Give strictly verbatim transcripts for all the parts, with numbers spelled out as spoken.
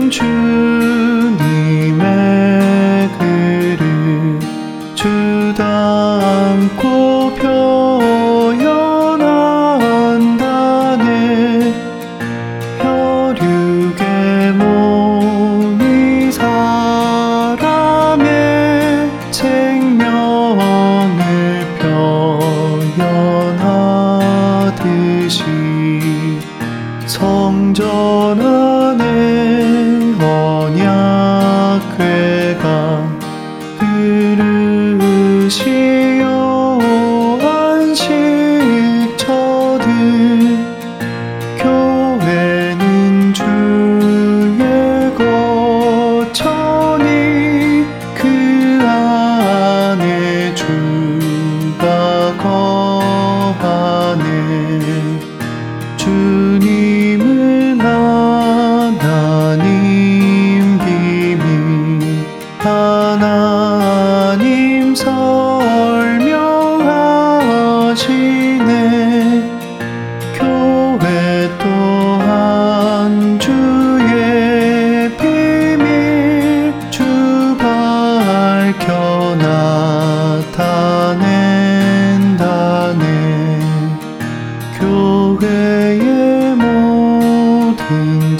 주님의 그릇 주다 않고 표현한다네. 혈육의 몸이 사람의 생명을 표현하듯이 성전 안에 언약궤가 그릇이요 안식처들 교회는 주의 거처니 그 안에 주가 거하네. 주님은 하나님 비밀 하나님 설명하시네. 교회 또한 주의 비밀 주 밝혀 나타낸다네. 교회의 모든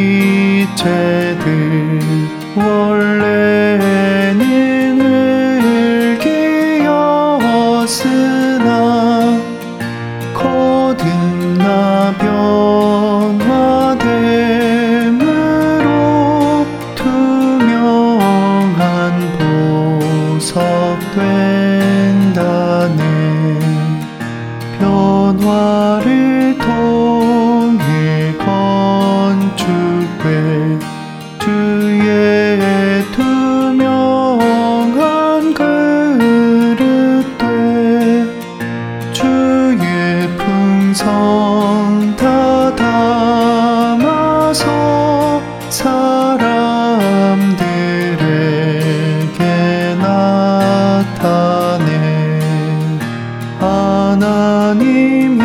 지체들 원래는 흙이었으나 거듭나 변화됨으로 투명한 보석 된다네. 변화를 통해 건축돼 주의 투명한 그릇돼 주의 풍성 다 담아서 사람들에게 나타내. 하나님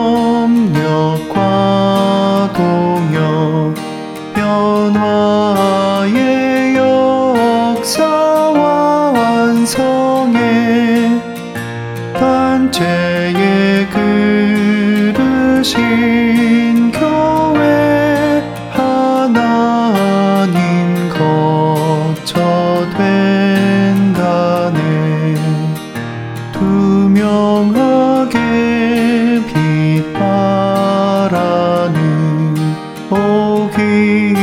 협력과 동역 변화의 역사와 완성에 단체의 그릇인 교회 하나님 거처 된다네. 투명하게 빛바라는 오기